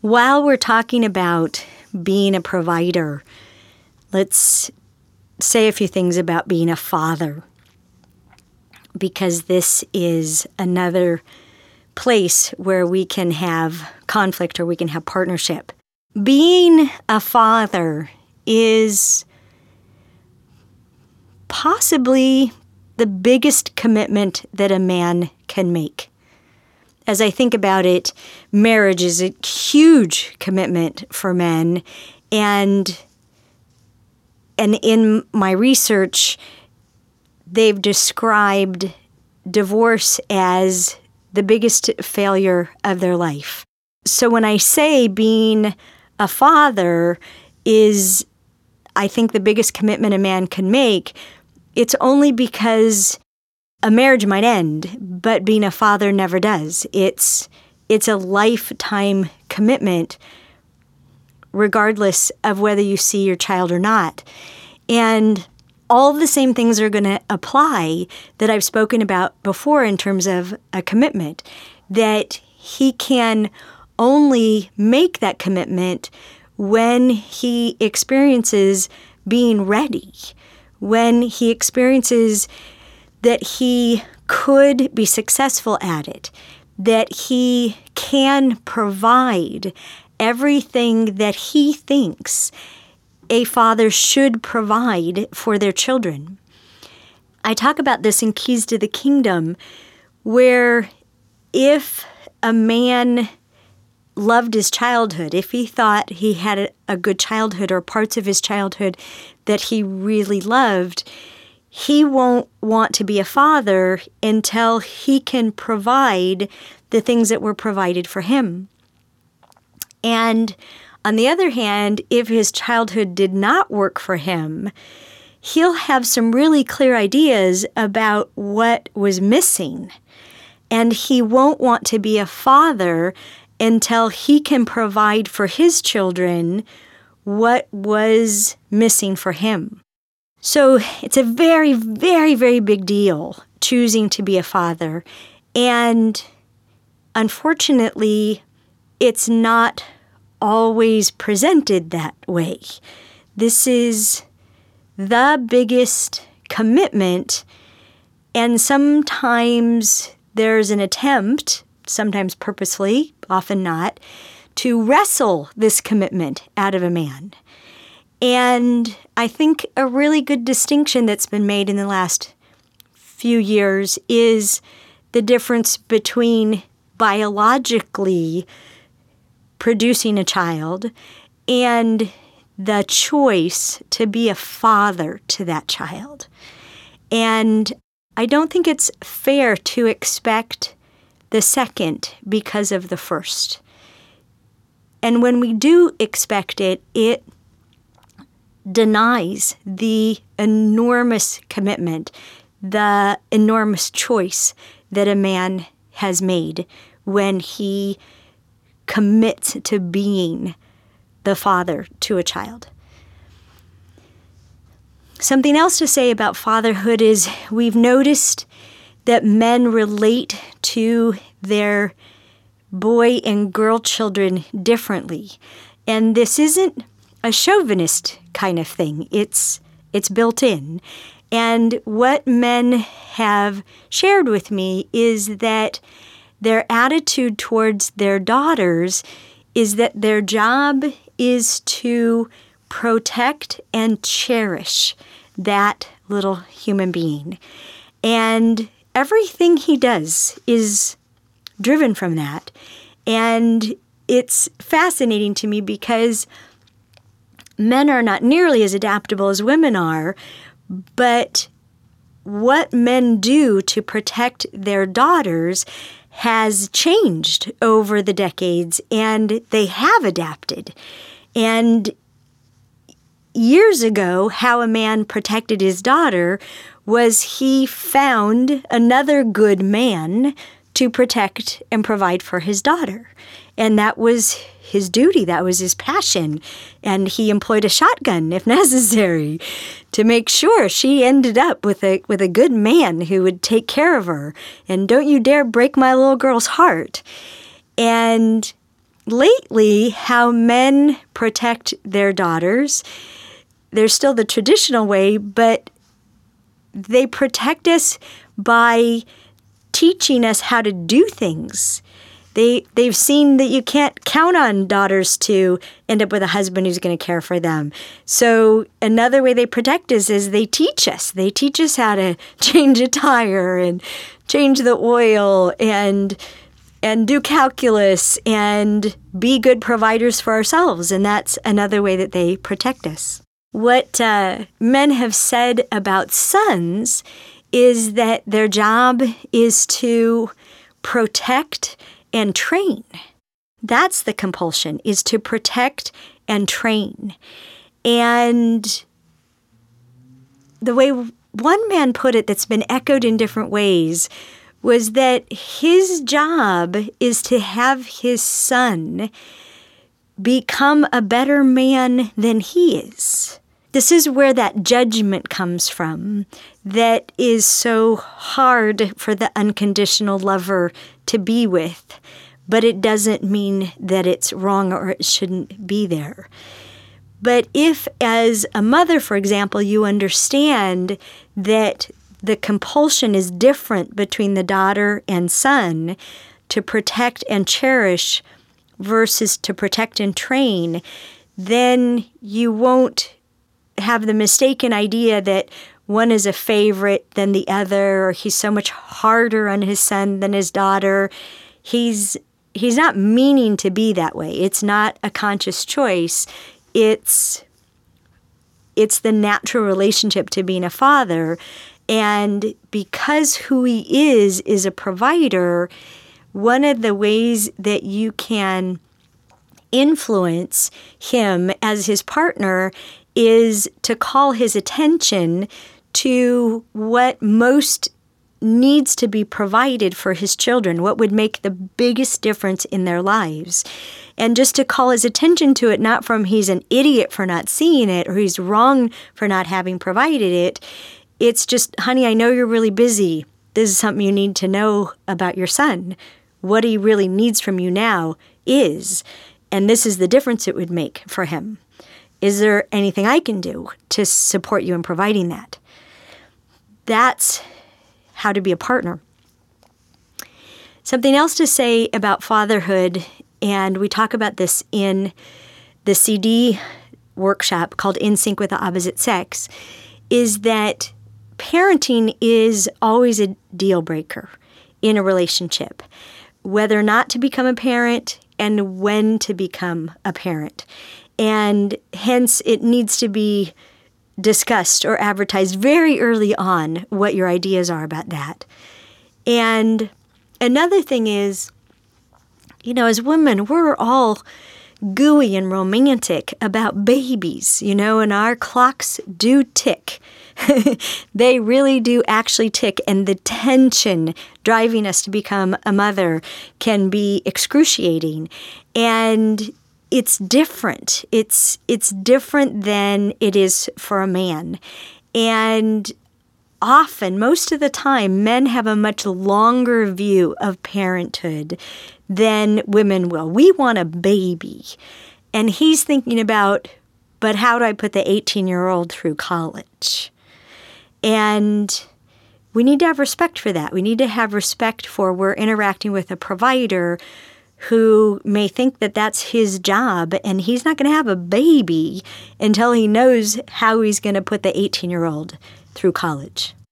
While we're talking about being a provider, let's say a few things about being a father, because this is another place where we can have conflict or we can have partnership. Being a father is possibly the biggest commitment that a man can make. As I think about it, marriage is a huge commitment for men, and in my research, they've described divorce as the biggest failure of their life. So when I say being a father is, I think, the biggest commitment a man can make, it's only because a marriage might end, but being a father never does. It's a lifetime commitment, regardless of whether you see your child or not. And all the same things are going to apply that I've spoken about before in terms of a commitment, that he can only make that commitment when he experiences being ready, when he experiences that he could be successful at it, that he can provide everything that he thinks a father should provide for their children. I talk about this in Keys to the Kingdom, where if a man loved his childhood, if he thought he had a good childhood or parts of his childhood that he really loved, he won't want to be a father until he can provide the things that were provided for him. And on the other hand, if his childhood did not work for him, he'll have some really clear ideas about what was missing. And he won't want to be a father until he can provide for his children what was missing for him. So it's a very, very, very big deal choosing to be a father. And unfortunately, it's not always presented that way. This is the biggest commitment, and sometimes there's an attempt, sometimes purposefully, often not, to wrestle this commitment out of a man. And I think a really good distinction that's been made in the last few years is the difference between biologically producing a child and the choice to be a father to that child. And I don't think it's fair to expect the second because of the first. And when we do expect it, it denies the enormous commitment, the enormous choice that a man has made when he commits to being the father to a child. Something else to say about fatherhood is we've noticed that men relate to their boy and girl children differently. And this isn't a chauvinist kind of thing. It's built in. And what men have shared with me is that their attitude towards their daughters is that their job is to protect and cherish that little human being. And everything he does is driven from that. And it's fascinating to me because men are not nearly as adaptable as women are, but what men do to protect their daughters has changed over the decades, and they have adapted. And years ago, how a man protected his daughter was he found another good man to protect and provide for his daughter. And that was his duty, that was his passion. And he employed a shotgun, if necessary, to make sure she ended up with a good man who would take care of her. And don't you dare break my little girl's heart. And lately, how men protect their daughters, there's still the traditional way, but they protect us by teaching us how to do things. They've seen that you can't count on daughters to end up with a husband who's going to care for them. So another way they protect us is they teach us. They teach us how to change a tire and change the oil and do calculus and be good providers for ourselves. And that's another way that they protect us. What men have said about sons is that their job is to protect and train. That's the compulsion, is to protect and train. And the way one man put it that's been echoed in different ways was that his job is to have his son become a better man than he is. This is where that judgment comes from that is so hard for the unconditional lover to be with, but it doesn't mean that it's wrong or it shouldn't be there. But if, as a mother, for example, you understand that the compulsion is different between the daughter and son to protect and cherish versus to protect and train, then you won't have the mistaken idea that one is a favorite than the other, or he's so much harder on his son than his daughter. He's not meaning to be that way. It's not a conscious choice. It's the natural relationship to being a father. And because who he is a provider, one of the ways that you can influence him as his partner is to call his attention to what most needs to be provided for his children, what would make the biggest difference in their lives. And just to call his attention to it, not from he's an idiot for not seeing it or he's wrong for not having provided it. It's just, honey, I know you're really busy. This is something you need to know about your son. What he really needs from you now is, and this is the difference it would make for him. Is there anything I can do to support you in providing that? That's how to be a partner. Something else to say about fatherhood, and we talk about this in the CD workshop called In Sync with the Opposite Sex, is that parenting is always a deal breaker in a relationship, whether or not to become a parent and when to become a parent. And hence, it needs to be discussed or advertised very early on what your ideas are about that. And another thing is, as women, we're all gooey and romantic about babies, and our clocks do tick. They really do actually tick, and the tension driving us to become a mother can be excruciating. And it's different. It's different than it is for a man. And often, most of the time, men have a much longer view of parenthood than women will. We want a baby. And he's thinking about, but how do I put the 18-year-old through college? And we need to have respect for that. We need to have respect for we're interacting with a provider who may think that that's his job, and he's not going to have a baby until he knows how he's going to put the 18-year-old through college.